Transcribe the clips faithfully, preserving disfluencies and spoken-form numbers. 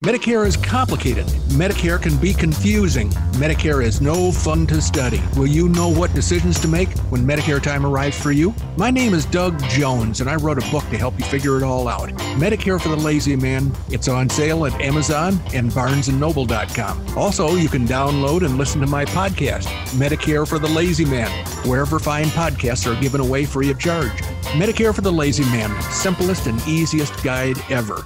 Medicare is complicated. Medicare can be confusing. Medicare is no fun to study. Will you know what decisions to make when Medicare time arrives for you? My name is Doug Jones, and I wrote a book to help you figure it all out. Medicare for the Lazy Man. It's on sale at Amazon and barnes and noble dot com. Also, you can download and listen to my podcast, Medicare for the Lazy Man, wherever fine podcasts are given away free of charge. Medicare for the Lazy Man, simplest and easiest guide ever.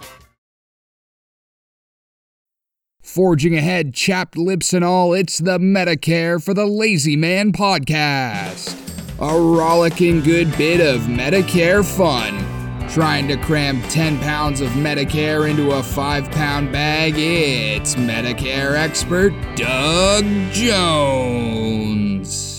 Forging ahead, chapped lips and all, it's the Medicare for the Lazy Man podcast. A rollicking good bit of Medicare fun. Trying to cram ten pounds of Medicare into a five pound bag, it's Medicare expert Doug Jones.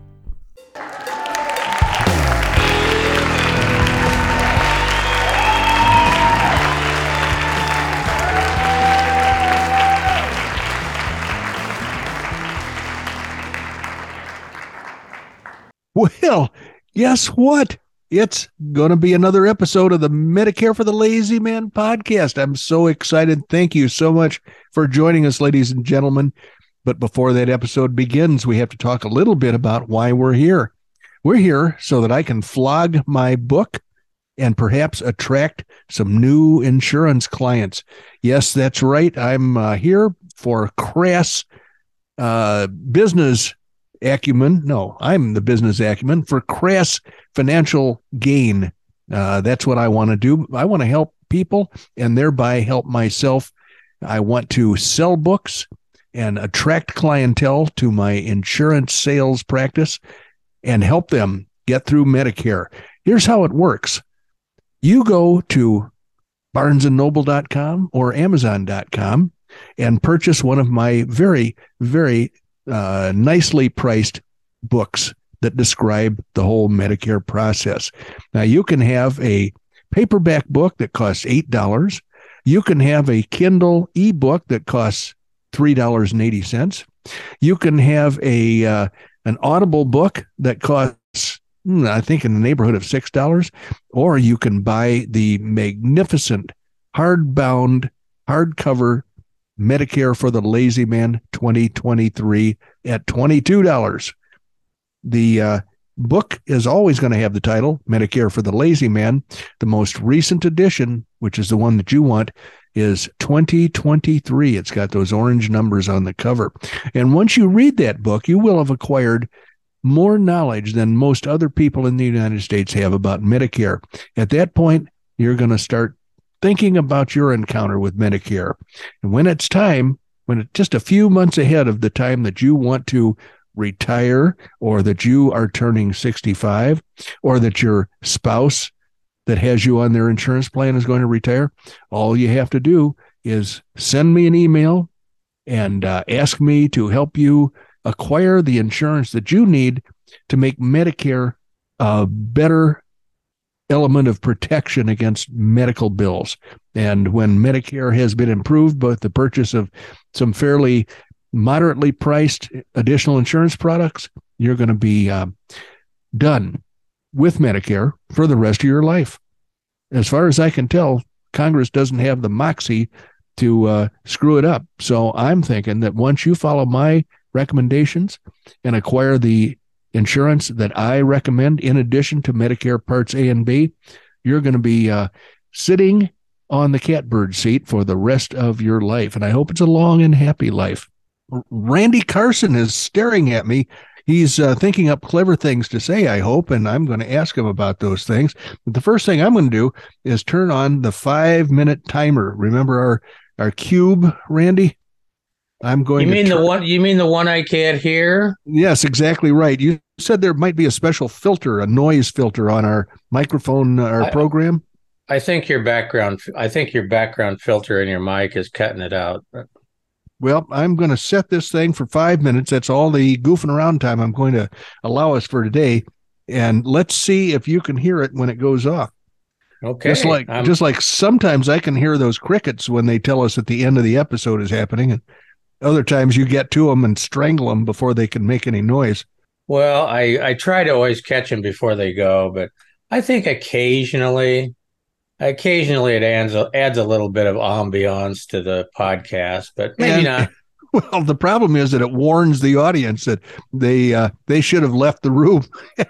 Well, guess what? It's going to be another episode of the Medicare for the Lazy Man podcast. I'm so excited. Thank you so much for joining us, ladies and gentlemen. But before that episode begins, we have to talk a little bit about why we're here. We're here so that I can flog my book and perhaps attract some new insurance clients. Yes, that's right. I'm uh, here for crass uh, business acumen. No, I'm the business acumen for crass financial gain. Uh, that's what I want to do. I want to help people and thereby help myself. I want to sell books and attract clientele to my insurance sales practice and help them get through Medicare. Here's how it works. You go to barnes and noble dot com or amazon dot com and purchase one of my very, very Uh, nicely priced books that describe the whole Medicare process. Now, you can have a paperback book that costs eight dollars. You can have a Kindle ebook that costs three dollars and eighty cents. You can have a uh, an Audible book that costs, I think, in the neighborhood of six dollars. Or you can buy the magnificent hardbound, hardcover Medicare for the Lazy Man twenty twenty-three at twenty-two dollars. The uh, book is always going to have the title, Medicare for the Lazy Man. The most recent edition, which is the one that you want, is twenty twenty-three. It's got those orange numbers on the cover. And once you read that book, you will have acquired more knowledge than most other people in the United States have about Medicare. At that point, you're going to start thinking about your encounter with Medicare. And when it's time, when it's just a few months ahead of the time that you want to retire, or that you are turning sixty-five, or that your spouse that has you on their insurance plan is going to retire, all you have to do is send me an email and uh, ask me to help you acquire the insurance that you need to make Medicare a better element of protection against medical bills. And when Medicare has been improved, both the purchase of some fairly moderately priced additional insurance products, you're going to be uh, done with Medicare for the rest of your life. As far as I can tell, Congress doesn't have the moxie to uh, screw it up. So I'm thinking that once you follow my recommendations and acquire the insurance that I recommend, in addition to Medicare Parts A and B, you're going to be uh, sitting on the catbird seat for the rest of your life. And I hope it's a long and happy life. Randy Carson is staring at me. He's uh, thinking up clever things to say, I hope, and I'm going to ask him about those things. But the first thing I'm going to do is turn on the five-minute timer. Remember our, our cube, Randy? I'm going you mean to the turn... one you mean the one I can't hear? Yes, exactly right. You said there might be a special filter, a noise filter on our microphone, our I, program. I think your background I think your background filter in your mic is cutting it out. Well, I'm going to set this thing for five minutes. That's all the goofing around time I'm going to allow us for today. And let's see if you can hear it when it goes off. Okay. Just like I'm... just like sometimes I can hear those crickets when they tell us that the end of the episode is happening, and other times you get to them and strangle them before they can make any noise. Well, I, I try to always catch them before they go, but I think occasionally Occasionally, it adds a, adds a little bit of ambiance to the podcast, but maybe And not. well, the problem is that it warns the audience that they uh, they should have left the room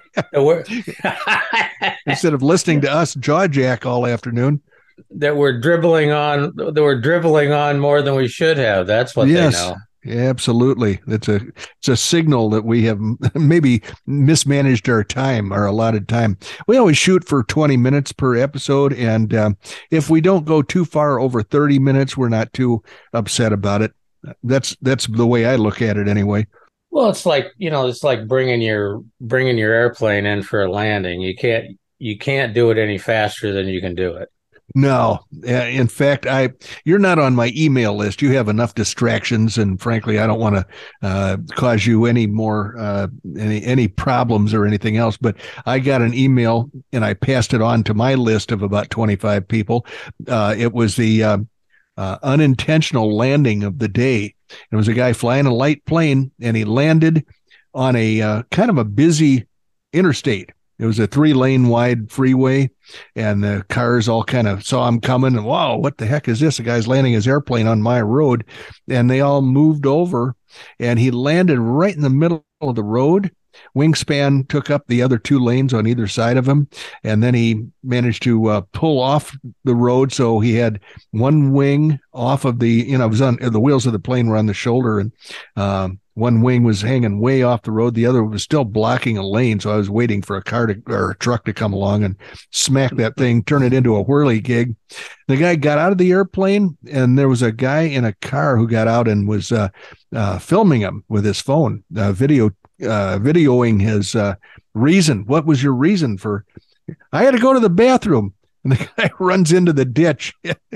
instead of listening to us jaw jack all afternoon. That we're dribbling on that we're dribbling on more than we should have. That's what Yes, they know. absolutely. It's a it's a signal that we have maybe mismanaged our time, our allotted time. We always shoot for twenty minutes per episode, and um, if we don't go too far over thirty minutes, we're not too upset about it. That's that's the way I look at it, anyway. Well, it's like, you know, it's like bringing your bringing your airplane in for a landing. You can't you can't do it any faster than you can do it. No, in fact, I you're not on my email list. You have enough distractions, and frankly, I don't want to uh, cause you any more uh, any any problems or anything else. But I got an email, and I passed it on to my list of about twenty-five people. Uh, it was the uh, uh, unintentional landing of the day. It was a guy flying a light plane, and he landed on a uh, kind of a busy interstate. It was a three lane wide freeway, and the cars all kind of saw him coming. And wow, what the heck is this? The guy's landing his airplane on my road. And they all moved over, and he landed right in the middle of the road. Wingspan took up the other two lanes on either side of him. And then he managed to uh, pull off the road. So he had one wing off of the, you know, it was on the wheels of the plane were on the shoulder, and um, one wing was hanging way off the road. The other was still blocking a lane. So I was waiting for a car to, or a truck to come along and smack that thing, turn it into a whirly gig. The guy got out of the airplane, and there was a guy in a car who got out and was uh, uh, filming him with his phone, uh, video, uh, videoing his uh, reason. What was your reason for? I had to go to the bathroom. And the guy runs into the ditch.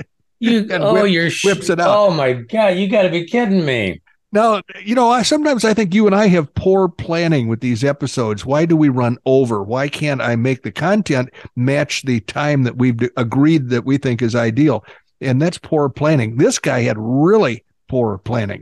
You oh, whip, you're whips it out. Oh my God, you got to be kidding me. Now, you know, I sometimes I think you and I have poor planning with these episodes. Why do we run over? Why can't I make the content match the time that we've agreed that we think is ideal? And that's poor planning. This guy had really poor planning.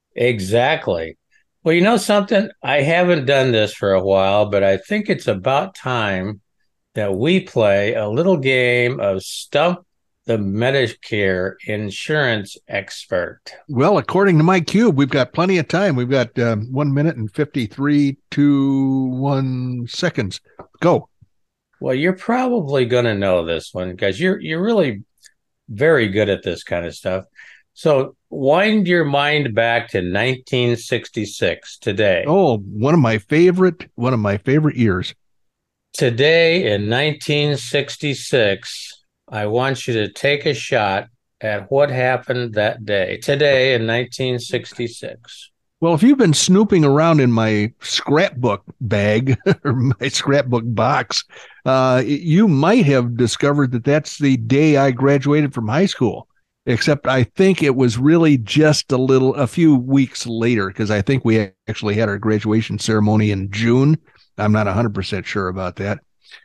Exactly. Well, you know something? I haven't done this for a while, but I think it's about time that we play a little game of Stump the Medicare insurance expert. Well, according to my cube, we've got plenty of time. We've got um, one minute and fifty-three to one seconds. Go. Well, you're probably going to know this one because you're you're really very good at this kind of stuff. So wind your mind back to nineteen sixty-six today. Oh, one of my favorite, one of my favorite years. Today in nineteen sixty-six, I want you to take a shot at what happened that day, today in nineteen sixty-six. Well, if you've been snooping around in my scrapbook bag or my scrapbook box, uh, you might have discovered that that's the day I graduated from high school. Except I think it was really just a little, a few weeks later, because I think we actually had our graduation ceremony in June. I'm not one hundred percent sure about that.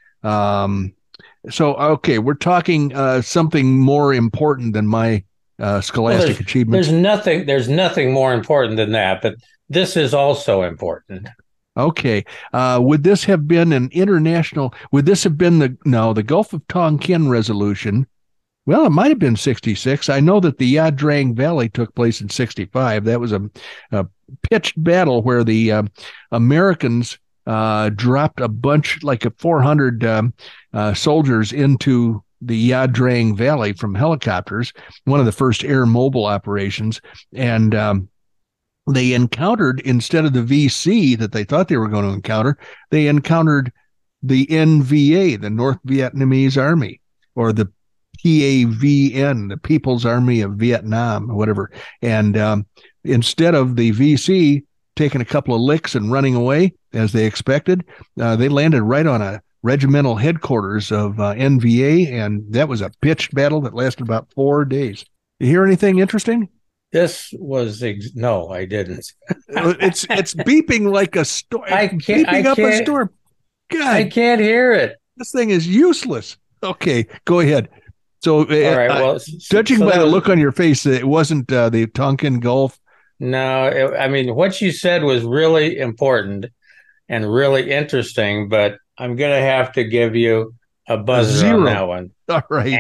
Um, So, okay, we're talking uh, something more important than my uh, scholastic well, there's, achievements. There's nothing, there's nothing more important than that, but this is also important. Okay. Uh, would this have been an international, would this have been the, no, the Gulf of Tonkin resolution? Well, it might have been sixty-six. I know that the Ia Drang Valley took place in sixty-five. That was a, a pitched battle where the uh, Americans uh, dropped a bunch, like a four hundred um, uh, soldiers into the Ia Drang Valley from helicopters, one of the first air mobile operations. And um, they encountered, instead of the V C that they thought they were going to encounter, they encountered the N V A, the North Vietnamese Army, or the P A V N, the People's Army of Vietnam, or whatever. And um, instead of the V C taking a couple of licks and running away, as they expected, uh, they landed right on a regimental headquarters of uh, N V A, and that was a pitched battle that lasted about four days. You hear anything interesting? This was ex- no, I didn't. it's it's beeping like a storm. I can't. Beeping I up can't, a storm. God, I can't hear it. This thing is useless. Okay, go ahead. So, all right. Well, uh, judging so by the was, look on your face, it wasn't uh, the Tonkin Gulf. No, it, I mean, what you said was really important and really interesting, but I'm going to have to give you a buzzer Zero. on that one. All right.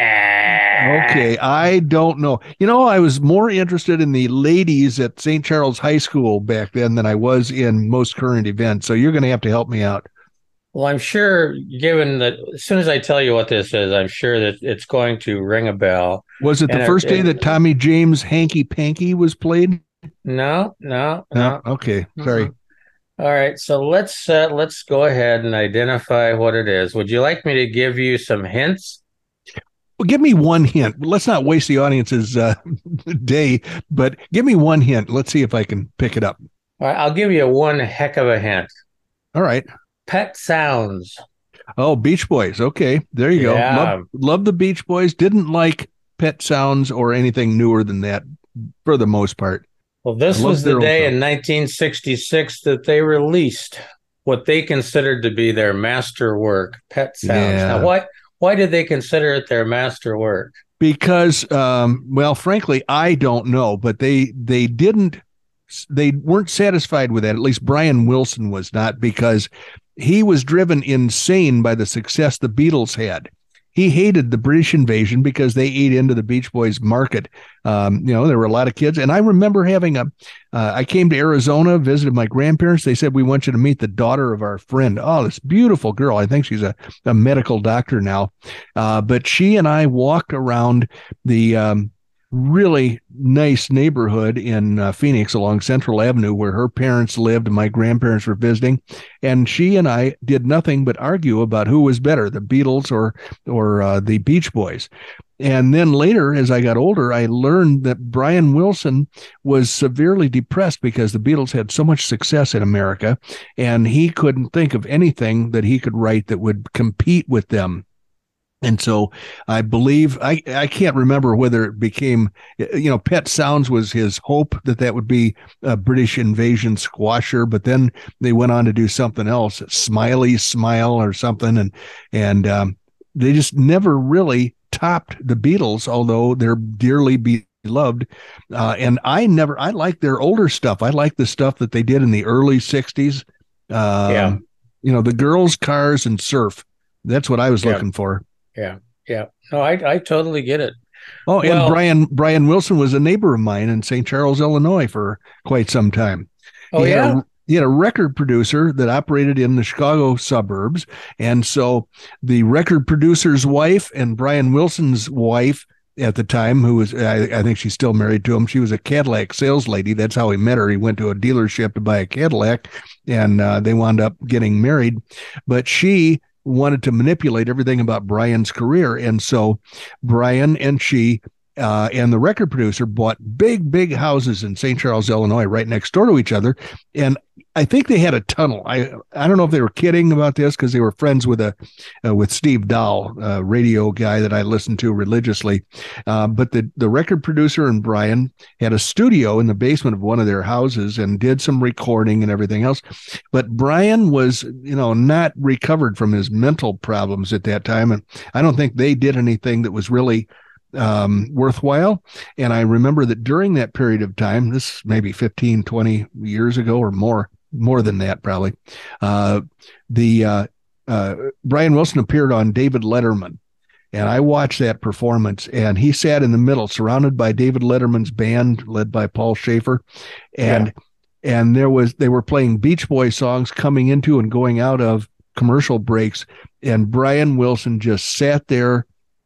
Okay, I don't know. You know, I was more interested in the ladies at Saint Charles High School back then than I was in most current events. So you're going to have to help me out. Well, I'm sure, given that as soon as I tell you what this is, I'm sure that it's going to ring a bell. Was it the And first it, day it, that Tommy James Hanky Panky was played? No, no, No. no. Okay, sorry. Mm-hmm. All right, so let's uh, let's go ahead and identify what it is. Would you like me to give you some hints? Well, give me one hint. Let's not waste the audience's uh, day, but give me one hint. Let's see if I can pick it up. All right, I'll give you one heck of a hint. All right. Pet Sounds. Oh, Beach Boys. Okay, there you Yeah. go. Love, love the Beach Boys. Didn't like Pet Sounds or anything newer than that for the most part. Well, this I love was the their own day song. in nineteen sixty-six that they released what they considered to be their masterwork, Pet Sounds. Yeah. Now, why why did they consider it their masterwork? Because, um, well, frankly, I don't know, but they they didn't they weren't satisfied with that. At least Brian Wilson was not, because he was driven insane by the success the Beatles had. He hated the British invasion because they ate into the Beach Boys market. Um, you know, there were a lot of kids. And I remember having a, uh, I came to Arizona, visited my grandparents. They said, we want you to meet the daughter of our friend. Oh, this beautiful girl. I think she's a, a medical doctor now. Uh, but she and I walked around the, um, really nice neighborhood in uh, Phoenix along Central Avenue where her parents lived and my grandparents were visiting. And she and I did nothing but argue about who was better, the Beatles or, or uh, the Beach Boys. And then later, as I got older, I learned that Brian Wilson was severely depressed because the Beatles had so much success in America, and he couldn't think of anything that he could write that would compete with them. And so I believe, I, I can't remember whether it became, you know, Pet Sounds was his hope that that would be a British invasion squasher, but then they went on to do something else, Smiley Smile or something. And, and um, they just never really topped the Beatles, although they're dearly beloved. Uh, and I never, I like their older stuff. I like the stuff that they did in the early sixties. Um, Yeah. You know, the Girls, Cars, and Surf. That's what I was Yeah. looking for. Yeah, yeah. No, I I totally get it. Oh, Well- and Brian Brian Wilson was a neighbor of mine in Saint Charles, Illinois for quite some time. Oh, he yeah? Had a, he had a record producer that operated in the Chicago suburbs. And so the record producer's wife and Brian Wilson's wife at the time, who was, I, I think she's still married to him, she was a Cadillac sales lady. That's how he met her. He went to a dealership to buy a Cadillac, and uh, they wound up getting married. But she wanted to manipulate everything about Brian's career. And so Brian and she uh, and the record producer bought big, big houses in Saint Charles, Illinois, right next door to each other. And I think they had a tunnel. I I don't know if they were kidding about this because they were friends with a uh, with Steve Dahl, a radio guy that I listened to religiously. Uh, but the the record producer and Brian had a studio in the basement of one of their houses and did some recording and everything else. But Brian was, you know, not recovered from his mental problems at that time, and I don't think they did anything that was really um, worthwhile. And I remember that during that period of time, this maybe fifteen, twenty years ago or more, more than that probably, uh, the uh, uh, Brian Wilson appeared on David Letterman. And I watched that performance, and he sat in the middle, surrounded by David Letterman's band, led by Paul Schaefer. And yeah. and there was they were playing Beach Boy songs coming into and going out of commercial breaks. And Brian Wilson just sat there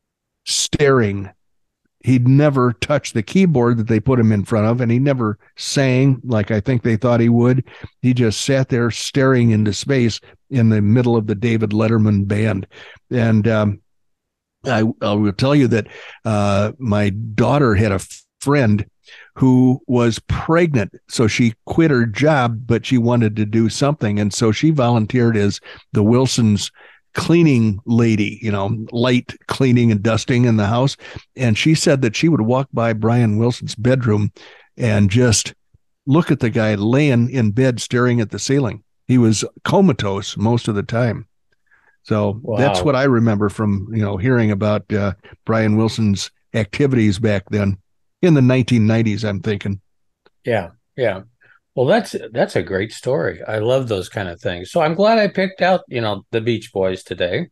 staring. He'd never touched the keyboard that they put him in front of, and he never sang like I think they thought he would. He just sat there staring into space in the middle of the David Letterman band. And um, I, I will tell you that uh, my daughter had a friend who was pregnant, so she quit her job, but she wanted to do something, and so she volunteered as the Wilsons' cleaning lady, you know, light cleaning and dusting in the house. And she said that she would walk by Brian Wilson's bedroom and just look at the guy laying in bed staring at the ceiling. He was comatose most of the time. So wow. That's what I remember from, you know, hearing about uh, Brian Wilson's activities back then in the nineteen nineties, I'm thinking. Yeah, yeah. Well, that's that's a great story. I love those kind of things. So I'm glad I picked out, you know, the Beach Boys today.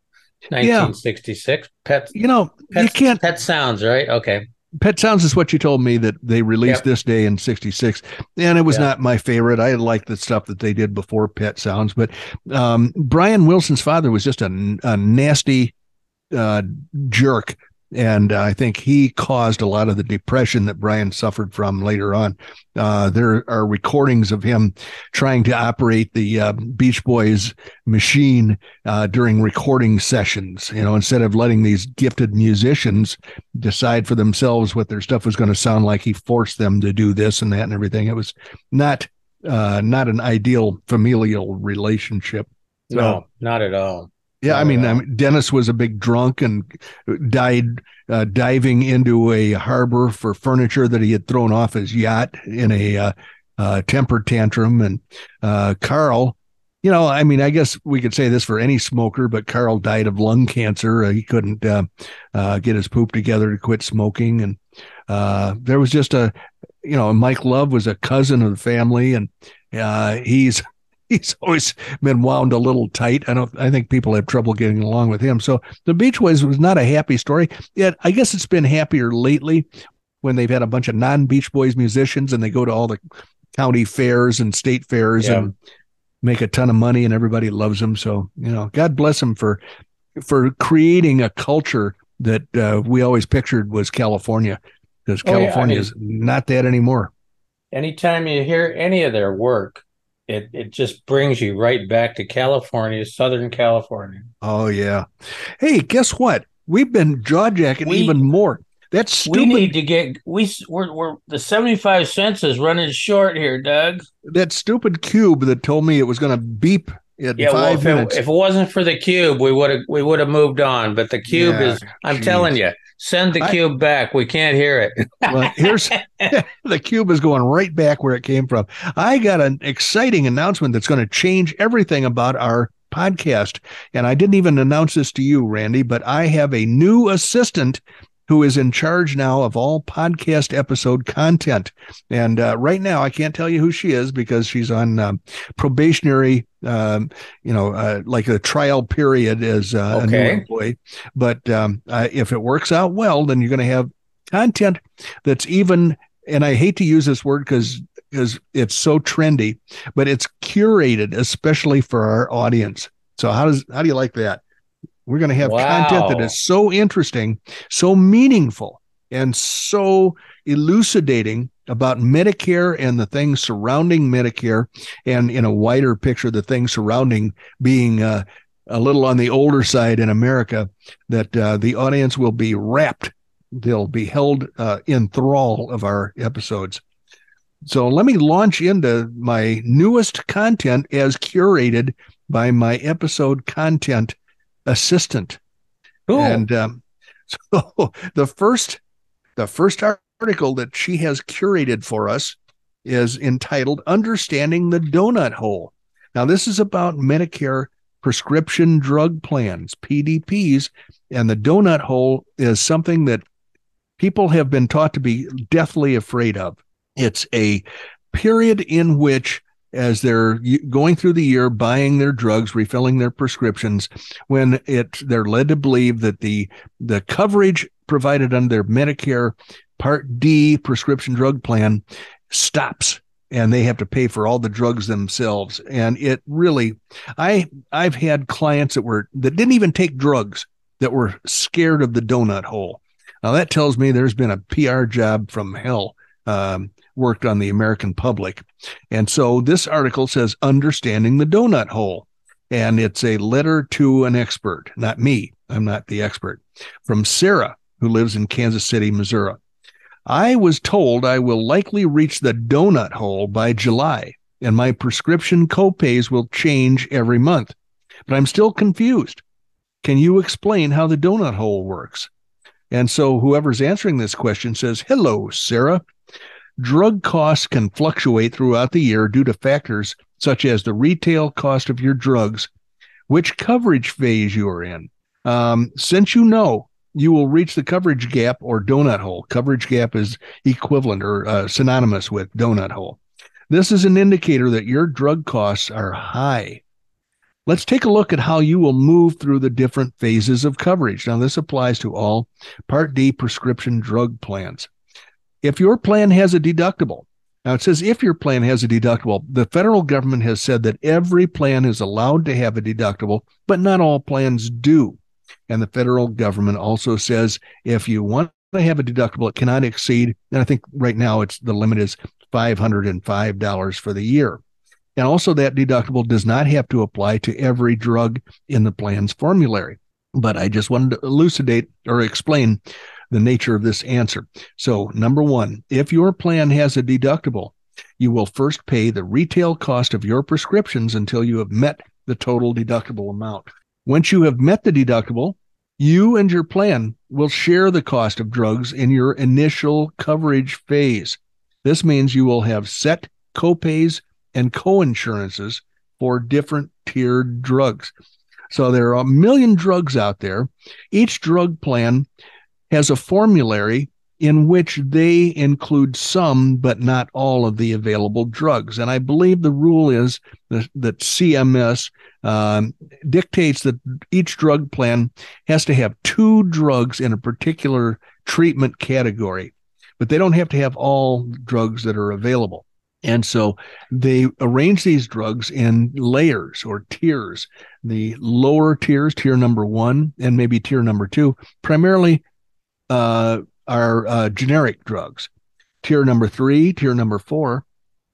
Yeah. nineteen sixty-six. Pet, You know, Pet, you can't. Pet Sounds, right? Okay. Pet Sounds is what you told me that they released Yep. this day in sixty-six. And it was Yeah. not my favorite. I like the stuff that they did before Pet Sounds. But um, Brian Wilson's father was just a, a nasty uh, jerk. And uh, I think he caused a lot of the depression that Brian suffered from later on. Uh, there are recordings of him trying to operate the uh, Beach Boys machine uh, during recording sessions. You know, instead of letting these gifted musicians decide for themselves what their stuff was going to sound like, he forced them to do this and that and everything. It was not uh, not an ideal familial relationship. So, no, not at all. Yeah, I mean, I mean, Dennis was a big drunk and died uh, diving into a harbor for furniture that he had thrown off his yacht in a uh, uh, temper tantrum. And uh, Carl, you know, I mean, I guess we could say this for any smoker, but Carl died of lung cancer. Uh, he couldn't uh, uh, get his poop together to quit smoking. And uh, there was just a, you know, Mike Love was a cousin of the family, and uh, he's He's always been wound a little tight. I don't. I think people have trouble getting along with him. So the Beach Boys was not a happy story. Yet I guess it's been happier lately when they've had a bunch of non-Beach Boys musicians and they go to all the county fairs and state fairs yeah. and make a ton of money, and everybody loves them. So you know, God bless them for for creating a culture that uh, we always pictured was California, because California is oh, yeah. I mean, not that anymore. Anytime you hear any of their work, It it just brings you right back to California, Southern California. Oh, yeah. Hey, guess what? We've been jaw-jacking we, even more. That's stupid. We need to get, we, we're, we're, the seventy-five cents is running short here, Doug. That stupid cube that told me it was going to beep in yeah, five well, if minutes. It, if it wasn't for the cube, we would have we would have moved on. But the cube yeah, is, I'm geez. telling you, send the I, cube back. We can't hear it. Well, here's the cube is going right back where it came from. I got an exciting announcement that's going to change everything about our podcast. And I didn't even announce this to you, Randy, but I have a new assistant who is in charge now of all podcast episode content. And uh, right now, I can't tell you who she is because she's on um, probationary, um, you know, uh, like a trial period as uh, okay. a new employee. But um, uh, if it works out well, then you're going to have content that's even, and I hate to use this word because because it's so trendy, but it's curated especially for our audience. So how does how do you like that? We're going to have wow. content that is so interesting, so meaningful, and so elucidating about Medicare and the things surrounding Medicare, and in a wider picture, the things surrounding being uh, a little on the older side in America, that uh, the audience will be rapt. They'll be held uh, in thrall of our episodes. So let me launch into my newest content as curated by my episode content assistant. Cool. And um, so the first the first article that she has curated for us is entitled Understanding the Donut Hole. Now, this is about Medicare prescription drug plans, P D Ps, and the donut hole is something that people have been taught to be deathly afraid of. It's a period in which, as they're going through the year, buying their drugs, refilling their prescriptions, when it they're led to believe that the the coverage provided under their Medicare Part D prescription drug plan stops, and they have to pay for all the drugs themselves. And it really, I I've had clients that were that didn't even take drugs, that were scared of the donut hole. Now that tells me there's been a P R job from hell um, worked on the American public. And so this article says Understanding the Donut Hole, and it's a letter to an expert, not me. I'm not the expert. From Sarah, who lives in Kansas City, Missouri. I was told I will likely reach the donut hole by July, and my prescription copays will change every month, but I'm still confused. Can you explain how the donut hole works? And so whoever's answering this question says, hello, Sarah. Drug costs can fluctuate throughout the year due to factors such as the retail cost of your drugs, which coverage phase you are in. Um, since you know, you will reach the coverage gap or donut hole. Coverage gap is equivalent or uh, synonymous with donut hole. This is an indicator that your drug costs are high. Let's take a look at how you will move through the different phases of coverage. Now, this applies to all Part D prescription drug plans. If your plan has a deductible, now it says if your plan has a deductible, the federal government has said that every plan is allowed to have a deductible, but not all plans do. And the federal government also says if you want to have a deductible, it cannot exceed, and I think right now it's the limit is five hundred five dollars for the year. And also that deductible does not have to apply to every drug in the plan's formulary. But I just wanted to elucidate or explain the nature of this answer. So number one, if your plan has a deductible, you will first pay the retail cost of your prescriptions until you have met the total deductible amount. Once you have met the deductible, you and your plan will share the cost of drugs in your initial coverage phase. This means you will have set copays and coinsurances for different tiered drugs. So there are a million drugs out there. Each drug plan has a formulary in which they include some, but not all of the available drugs. And I believe the rule is that, that C M S um, dictates that each drug plan has to have two drugs in a particular treatment category, but they don't have to have all drugs that are available. And so they arrange these drugs in layers or tiers. The lower tiers, tier number one, and maybe tier number two, primarily uh, are uh, generic drugs. Tier number three, tier number four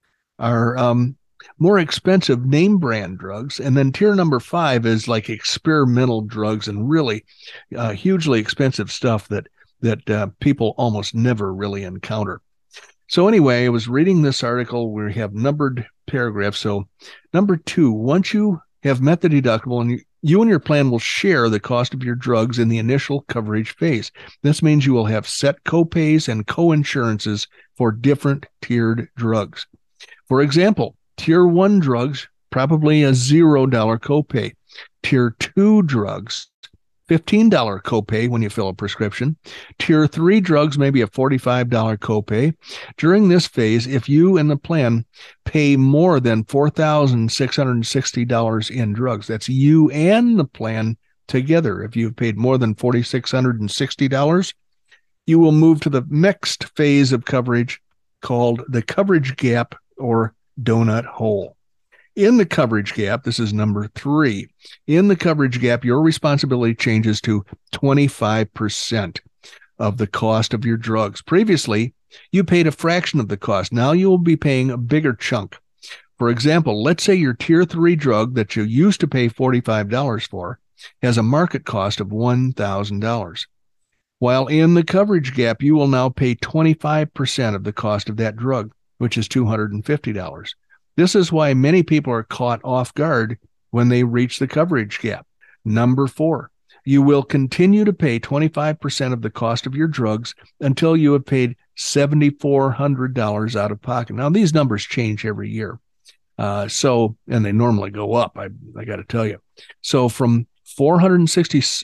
are um, more expensive name brand drugs. And then tier number five is like experimental drugs and really uh, hugely expensive stuff that, that uh, people almost never really encounter. So anyway, I was reading this article where we have numbered paragraphs. So number two, once you have met the deductible and you, you and your plan will share the cost of your drugs in the initial coverage phase. This means you will have set copays and coinsurances for different tiered drugs. For example, tier one drugs, probably a zero dollar copay. Tier two drugs, fifteen dollars copay when you fill a prescription. Tier three drugs, maybe a forty-five dollars copay. During this phase, if you and the plan pay more than four thousand six hundred sixty dollars in drugs, that's you and the plan together. If you've paid more than four thousand six hundred sixty dollars, you will move to the next phase of coverage called the coverage gap or donut hole. In the coverage gap, this is number three. In the coverage gap, your responsibility changes to twenty-five percent of the cost of your drugs. Previously, you paid a fraction of the cost. Now you will be paying a bigger chunk. For example, let's say your tier three drug that you used to pay forty-five dollars for has a market cost of one thousand dollars. While in the coverage gap, you will now pay twenty-five percent of the cost of that drug, which is two hundred fifty dollars. This is why many people are caught off guard when they reach the coverage gap. Number four, you will continue to pay twenty-five percent of the cost of your drugs until you have paid seven thousand four hundred dollars out of pocket. Now, these numbers change every year. Uh, so, and they normally go up, I, I got to tell you. So from four thousand six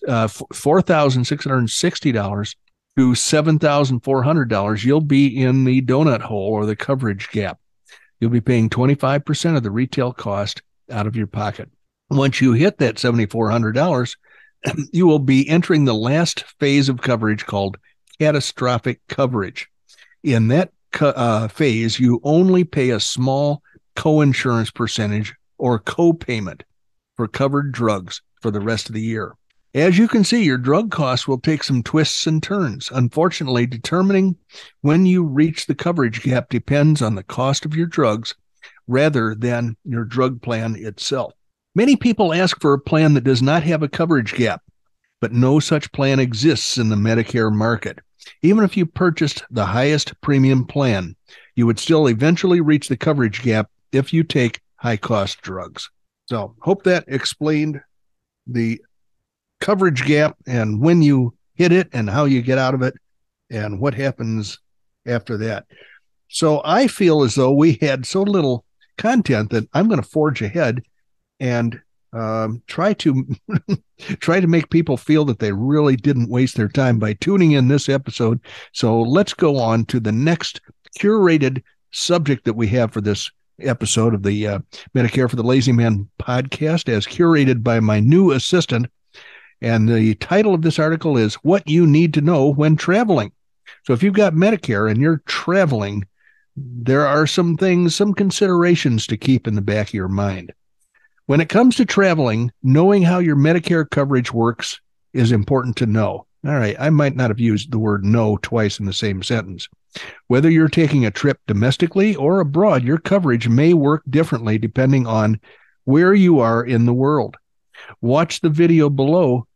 hundred sixty dollars to seven thousand four hundred dollars, you'll be in the donut hole or the coverage gap. You'll be paying twenty-five percent of the retail cost out of your pocket. Once you hit that seven thousand four hundred dollars, you will be entering the last phase of coverage called catastrophic coverage. In that co- uh, phase, you only pay a small coinsurance percentage or copayment for covered drugs for the rest of the year. As you can see, your drug costs will take some twists and turns. Unfortunately, determining when you reach the coverage gap depends on the cost of your drugs rather than your drug plan itself. Many people ask for a plan that does not have a coverage gap, but no such plan exists in the Medicare market. Even if you purchased the highest premium plan, you would still eventually reach the coverage gap if you take high-cost drugs. So, hope that explained the coverage gap and when you hit it and how you get out of it and what happens after that. So I feel as though we had so little content that I'm going to forge ahead and um, try to try to make people feel that they really didn't waste their time by tuning in this episode. So let's go on to the next curated subject that we have for this episode of the uh, Medicare for the Lazy Man podcast, as curated by my new assistant. And the title of this article is What You Need to Know When Traveling. So if you've got Medicare and you're traveling, there are some things, some considerations to keep in the back of your mind. When it comes to traveling, knowing how your Medicare coverage works is important to know. All right, I might not have used the word know twice in the same sentence. Whether you're taking a trip domestically or abroad, your coverage may work differently depending on where you are in the world. Watch the video below.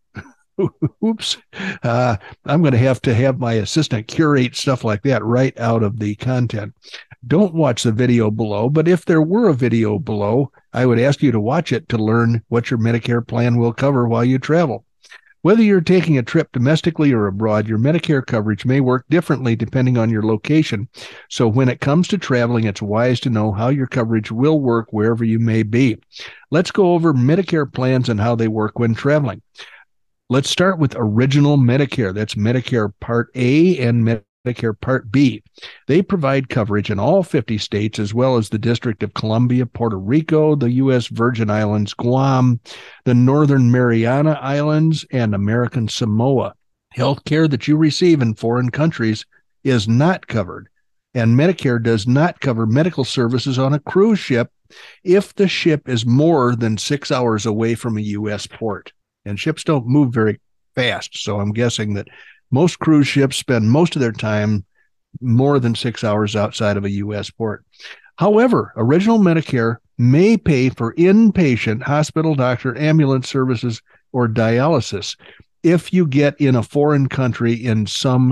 Oops. Uh, I'm going to have to have my assistant curate stuff like that right out of the content. Don't watch the video below, but if there were a video below, I would ask you to watch it to learn what your Medicare plan will cover while you travel. Whether you're taking a trip domestically or abroad, your Medicare coverage may work differently depending on your location. So when it comes to traveling, it's wise to know how your coverage will work wherever you may be. Let's go over Medicare plans and how they work when traveling. Let's start with Original Medicare. That's Medicare Part A and Medicare Part B. They provide coverage in all fifty states, as well as the District of Columbia, Puerto Rico, the U S Virgin Islands, Guam, the Northern Mariana Islands, and American Samoa. Health care that you receive in foreign countries is not covered, and Medicare does not cover medical services on a cruise ship if the ship is more than six hours away from a U S port. And ships don't move very fast, so I'm guessing that most cruise ships spend most of their time more than six hours outside of a U S port. However, Original Medicare may pay for inpatient hospital, doctor, ambulance services, or dialysis if you get in a foreign country in some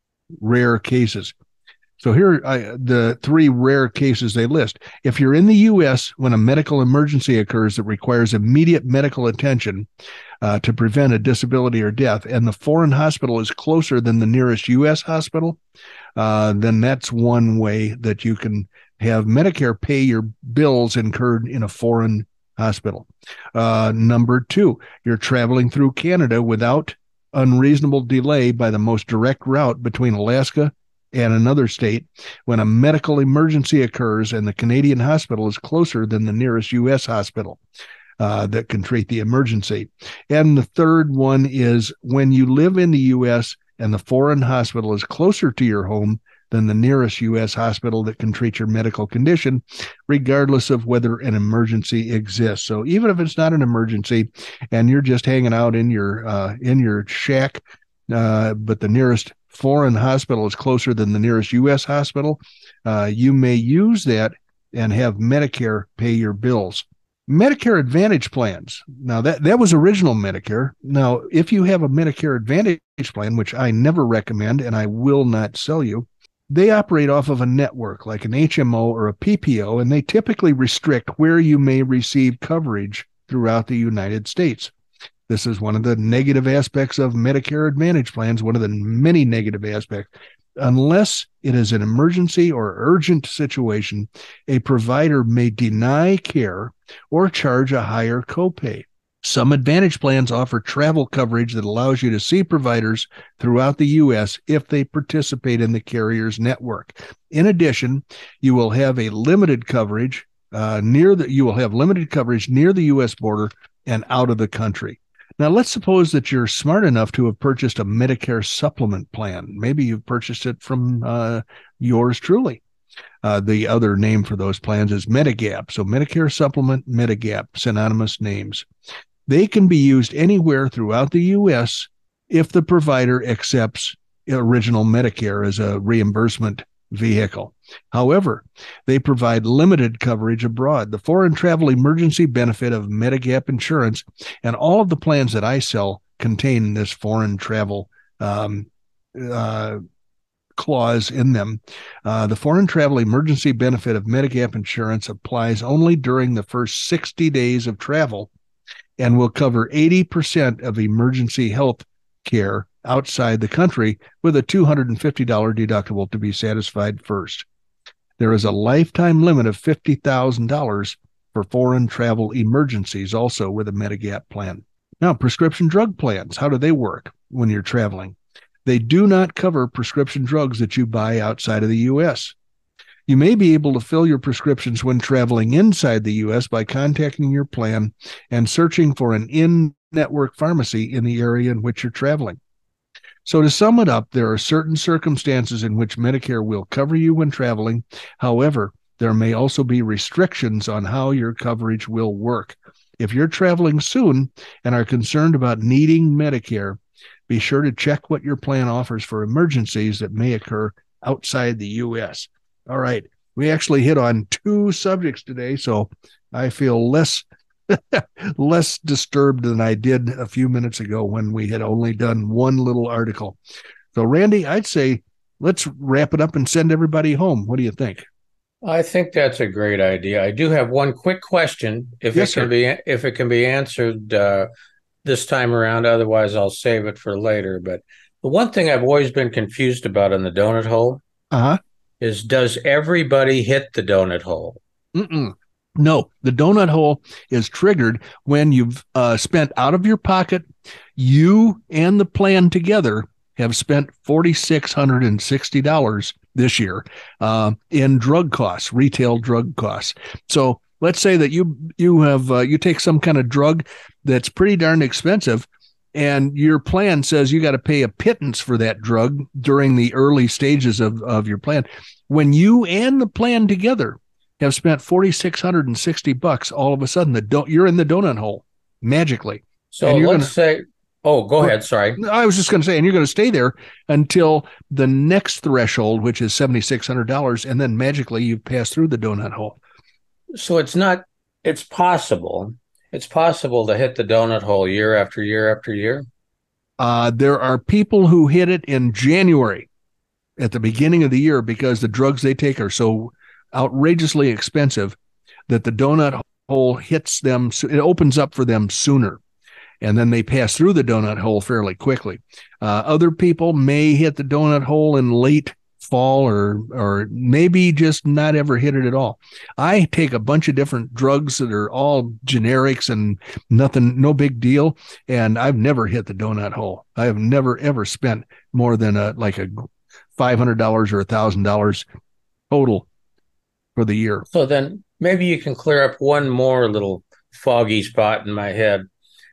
rare cases. So here are uh, the three rare cases they list. If you're in the U S when a medical emergency occurs that requires immediate medical attention uh, to prevent a disability or death, and the foreign hospital is closer than the nearest U S hospital, uh, then that's one way that you can have Medicare pay your bills incurred in a foreign hospital. Uh, number two, you're traveling through Canada without unreasonable delay by the most direct route between Alaska and another state when a medical emergency occurs and the Canadian hospital is closer than the nearest U S hospital uh, that can treat the emergency. And the third one is when you live in the U S and the foreign hospital is closer to your home than the nearest U S hospital that can treat your medical condition, regardless of whether an emergency exists. So even if it's not an emergency and you're just hanging out in your uh, in your shack, uh, but the nearest foreign hospital is closer than the nearest U S hospital, uh, you may use that and have Medicare pay your bills. Medicare Advantage plans. Now, that, that was Original Medicare. Now, if you have a Medicare Advantage plan, which I never recommend and I will not sell you, they operate off of a network like an H M O or a P P O, and they typically restrict where you may receive coverage throughout the United States. This is one of the negative aspects of Medicare Advantage plans, one of the many negative aspects. Unless it is an emergency or urgent situation, a provider may deny care or charge a higher copay. Some Advantage plans offer travel coverage that allows you to see providers throughout the U S if they participate in the carrier's network. In addition, you will have a limited coverage uh, near the you will have limited coverage near the U S border and out of the country. Now, let's suppose that you're smart enough to have purchased a Medicare supplement plan. Maybe you've purchased it from uh, yours truly. Uh, the other name for those plans is Medigap. So Medicare Supplement, Medigap, synonymous names. They can be used anywhere throughout the U S if the provider accepts Original Medicare as a reimbursement vehicle. However, they provide limited coverage abroad. The foreign travel emergency benefit of Medigap insurance and all of the plans that I sell contain this foreign travel um, uh, clause in them. Uh, the foreign travel emergency benefit of Medigap insurance applies only during the first sixty days of travel and will cover eighty percent of emergency health care outside the country with a two hundred fifty dollars deductible to be satisfied first. There is a lifetime limit of fifty thousand dollars for foreign travel emergencies, also with a Medigap plan. Now, prescription drug plans, how do they work when you're traveling? They do not cover prescription drugs that you buy outside of the U S. You may be able to fill your prescriptions when traveling inside the U S by contacting your plan and searching for an in-network pharmacy in the area in which you're traveling. So to sum it up, there are certain circumstances in which Medicare will cover you when traveling. However, there may also be restrictions on how your coverage will work. If you're traveling soon and are concerned about needing Medicare, be sure to check what your plan offers for emergencies that may occur outside the U S. All right. We actually hit on two subjects today, so I feel less less disturbed than I did a few minutes ago when we had only done one little article. So, Randy, I'd say let's wrap it up and send everybody home. What do you think? I think that's a great idea. I do have one quick question, if Yes, it can sir. be if it can be answered uh, this time around. Otherwise, I'll save it for later. But the one thing I've always been confused about in the donut hole Uh-huh. is, does everybody hit the donut hole? Mm-mm. No, the donut hole is triggered when you've uh, spent out of your pocket. You and the plan together have spent four thousand six hundred sixty dollars this year uh, in drug costs, retail drug costs. So let's say that you you have uh, you take some kind of drug that's pretty darn expensive, and your plan says you got to pay a pittance for that drug during the early stages of, of your plan. When you and the plan together have spent four thousand six hundred sixty bucks, all of a sudden the do- you're in the donut hole magically. So And let's you're gonna- say, oh, go ahead. Sorry. I was just going to say, and you're going to stay there until the next threshold, which is seven thousand six hundred dollars, and then magically you've passed through the donut hole. So it's not, it's possible. It's possible to hit the donut hole year after year after year. Uh, there are people who hit it in January at the beginning of the year because the drugs they take are so outrageously expensive that the donut hole hits them. It opens up for them sooner, and then they pass through the donut hole fairly quickly. Uh, other people may hit the donut hole in late fall or or maybe just not ever hit it at all. I take a bunch of different drugs that are all generics and nothing, no big deal, and I've never hit the donut hole. I have never ever spent more than a like a five hundred dollars or a thousand dollars total for the year. So then maybe you can clear up one more little foggy spot in my head.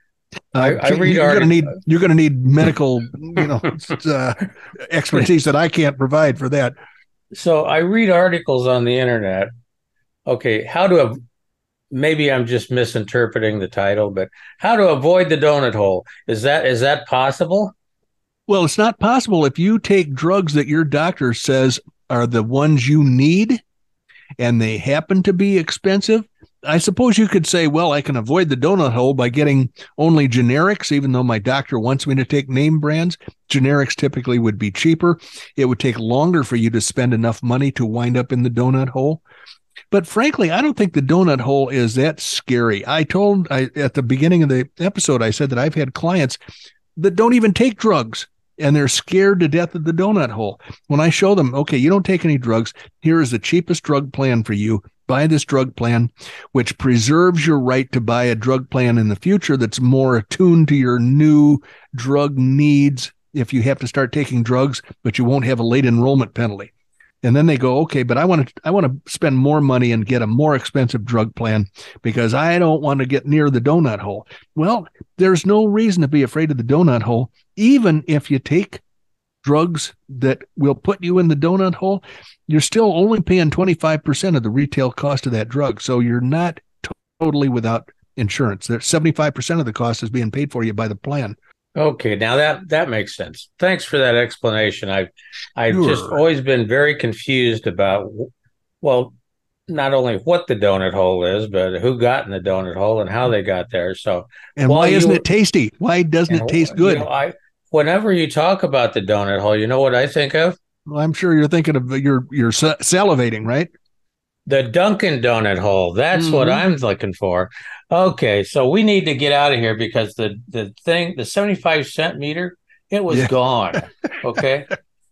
I, Uh, I read you're going to artic- need you're going to need medical, you know, uh, expertise that I can't provide for that. So I read articles on the internet. Okay, how to av- maybe I'm just misinterpreting the title, but how to avoid the donut hole. Is that is that possible? Well, it's not possible if you take drugs that your doctor says are the ones you need and they happen to be expensive. I suppose you could say, well, I can avoid the donut hole by getting only generics, even though my doctor wants me to take name brands. Generics typically would be cheaper. It would take longer for you to spend enough money to wind up in the donut hole. But frankly, I don't think the donut hole is that scary. I told I, at the beginning of the episode, I said that I've had clients that don't even take drugs, and they're scared to death of the donut hole. When I show them, okay, you don't take any drugs, here is the cheapest drug plan for you. Buy this drug plan, which preserves your right to buy a drug plan in the future that's more attuned to your new drug needs if you have to start taking drugs, but you won't have a late enrollment penalty. And then they go, okay, but I want to I want to spend more money and get a more expensive drug plan because I don't want to get near the donut hole. Well, there's no reason to be afraid of the donut hole, even if you take drugs that will put you in the donut hole. You're still only paying twenty-five percent of the retail cost of that drug. So you're not totally without insurance. There's seventy-five percent of the cost is being paid for you by the plan. Okay, now that that makes sense. Thanks for that explanation. I've I've Sure. just always been very confused about, well, not only what the donut hole is, but who got in the donut hole and how they got there. So, And Well, why isn't you- it tasty? Why doesn't it and, taste you good? know, I whenever you talk about the donut hole, you know what I think of? Well, I'm sure you're thinking of you're you're sa- salivating, right? The Dunkin' Donut hole. That's what Mhm. I'm looking for. Okay, so we need to get out of here because the the thing, the seventy-five cent meter, it was Yeah. gone. Okay,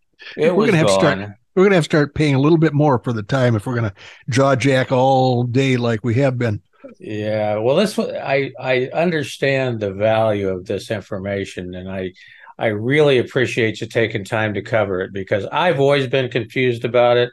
it We're was gonna have to gone. start- We're going to have to start paying a little bit more for the time if we're going to jaw jack all day like we have been. Yeah, well, this I I understand the value of this information, and I I really appreciate you taking time to cover it because I've always been confused about it,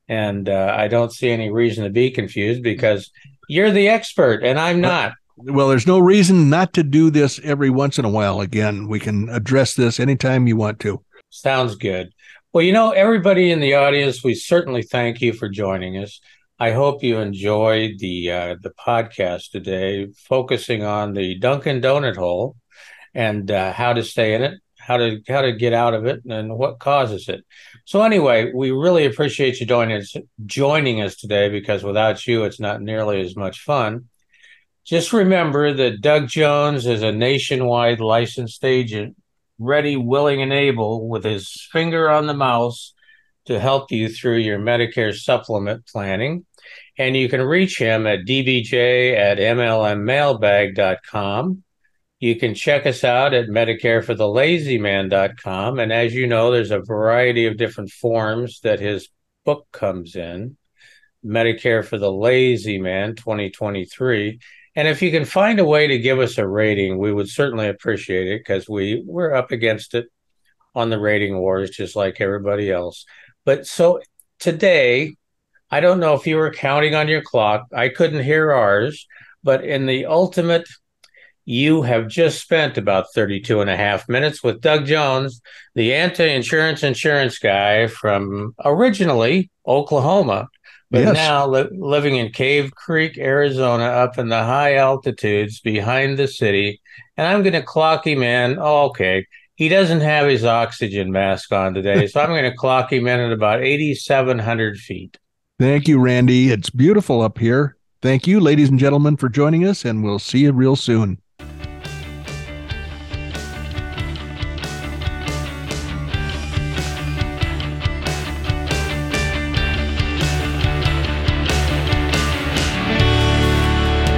And uh, I don't see any reason to be confused because you're the expert and I'm not. Well, there's no reason not to do this every once in a while. Again, we can address this anytime you want to. Sounds good. Well, you know, everybody in the audience, we certainly thank you for joining us. I hope you enjoyed the uh, the podcast today, focusing on the Dunkin' Donut hole and uh, how to stay in it, how to how to get out of it, and what causes it. So anyway, we really appreciate you joining us joining us today, because without you, it's not nearly as much fun. Just remember that Doug Jones is a nationwide licensed agent, ready, willing, and able, with his finger on the mouse, to help you through your Medicare supplement planning. And you can reach him at d b j at m l m mailbag dot com. You can check us out at medicare for the lazy man dot com. And as you know, there's a variety of different forms that his book comes in, Medicare for the Lazy Man twenty twenty-three. And if you can find a way to give us a rating, we would certainly appreciate it, because we, we're up against it on the rating wars, just like everybody else. But so today, I don't know if you were counting on your clock. I couldn't hear ours, but in the ultimate, you have just spent about thirty-two and a half minutes with Doug Jones, the anti-insurance insurance guy from originally Oklahoma, but yes. now li- living in Cave Creek, Arizona, up in the high altitudes behind the city. And I'm going to clock him in. Oh, okay. He doesn't have his oxygen mask on today, so I'm going to clock him in at about eighty-seven hundred feet. Thank you, Randy. It's beautiful up here. Thank you, ladies and gentlemen, for joining us, and we'll see you real soon.